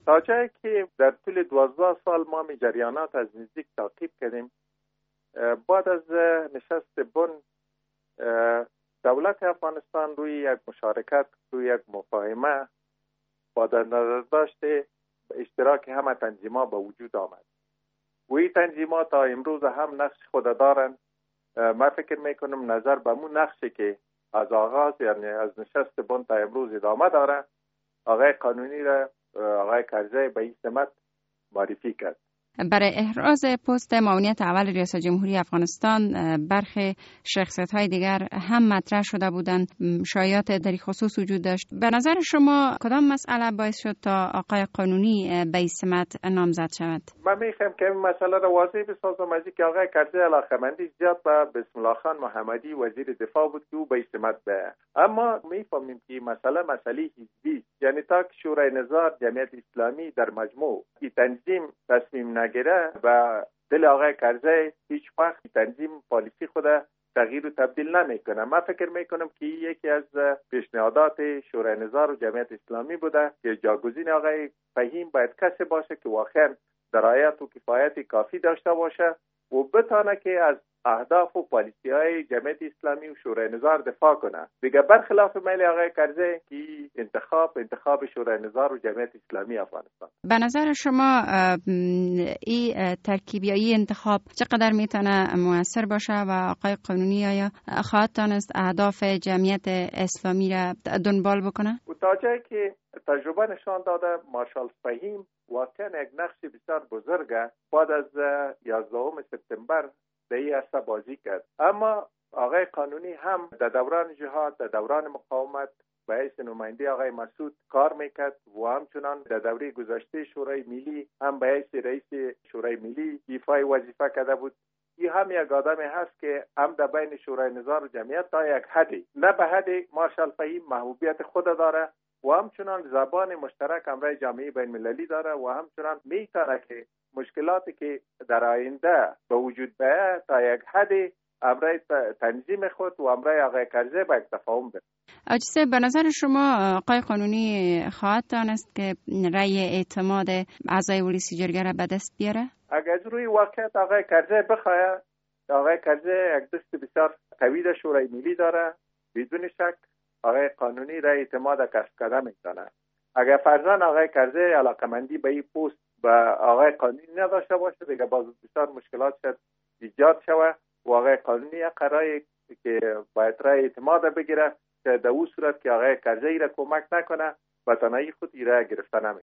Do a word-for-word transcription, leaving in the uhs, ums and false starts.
تا جایی که در طول دوازده سال ما می جریانات از نزدیک تعقیب کردیم، بعد از نشست بن دولت افغانستان روی یک مشارکت، روی یک مفاهمه با در نظر داشته اشتراک همه تنظیمات به وجود آمد. و این تنظیمات تا امروز هم نقش خود دارند. من فکر میکنم نظر به مون نقشی که از آغاز یعنی از نشست بن تا امروز ادامه داره، آقای قانونی را آقای کرزی به این سمت معرفی کرد. برای احراز پست معاونیت اول ریاست جمهوری افغانستان برخی شخصیت‌های دیگر هم مطرح شده بودند، شایعات در این خصوص وجود داشت. به نظر شما کدام مسئله باعث شد تا آقای قانونی به این سمت نامزد شود؟ من میخوام که این مسئله را واضح بسازم از اینکه آقای کرزی علاقه‌مندی زیاد به بسم الله خان محمدی وزیر دفاع بود که او به این سمت به. اما میفهمیم که مسئله مسئله حزبی، یعنی تا که شورای نظار جمعیت اسلامی در مجموع این تنظیم تصمیم نگیره و دل آقای کرزی هیچ وقت تنظیم پالیسی خود تغییر و تبدیل نمیکنه. من فکر میکنم که یکی از پیشنهادات شورای نظار و جمعیت اسلامی بوده که جاگزین آقای فهیم باید کسی باشه که واقعا درایت و کفایت کافی داشته باشه و بتانه که از اهداف و پالیسی های جمعیت اسلامی و شورای نظار دفاع کنه. دیگه برخلاف میل آقای کرزی که انتخاب انتخاب شورای نظار و جمعیت اسلامی افغانستان. به نظر شما این ترکیب یا این انتخاب چقدر میتونه مؤثر باشه و آقای قانونی آیا خواهد تانست اهداف جمعیت اسلامی را دنبال بکنه؟ و تا جایی که تجربه نشان داده مارشال فهیم واقعا یک نقش بسیار بزرگه بعد از یازدهم سپتامبر به این عرصه بازی کرد. اما آقای قانونی هم در دوران جهاد، در دوران مقاومت به حیث نماینده آقای مسعود کار میکرد و همچنان در دوره گذشته شورای ملی هم به حیث رئیس شورای ملی ایفای وظیفه کرده بود. این هم یک آدمی هست که هم در بین شورای نظار و جمعیت تا یک حدی، نه به حد مارشال فهیم محبوبیت خود داره و همچنان زبان مشترک امرای جامعه بین المللی داره و همچنان میتونه که مشکلاتی که در آینده به وجود بیاید تا یک حدی امرای تنظیم خود و امرای آقای کرزی به یک تفاهم برسد. آجیسه به نظر شما آقای قانونی خواهد دانست که رأی اعتماد اعضای ولسی جرگه را به دست بیاره؟ اگر از روی واقعیت آقای کرزی بخواهد، آقای کرزی یک دست بسیار قوی در شورای ملی داره، بدون شک آقای قانونی رأی اعتماد کسب کرده میتونه. اگر فرضاً آقای کرزی علاقمندی به این پست به آقای قانونی نداشته باشه، دیگه باز بسیار مشکلات شد ایجاد شود و آقای قانونی قراره که باید رأی اعتماد بگیره که در اون صورت که آقای کرزی را کمک نکنه و تنهایی خود ایره گرفته نمی.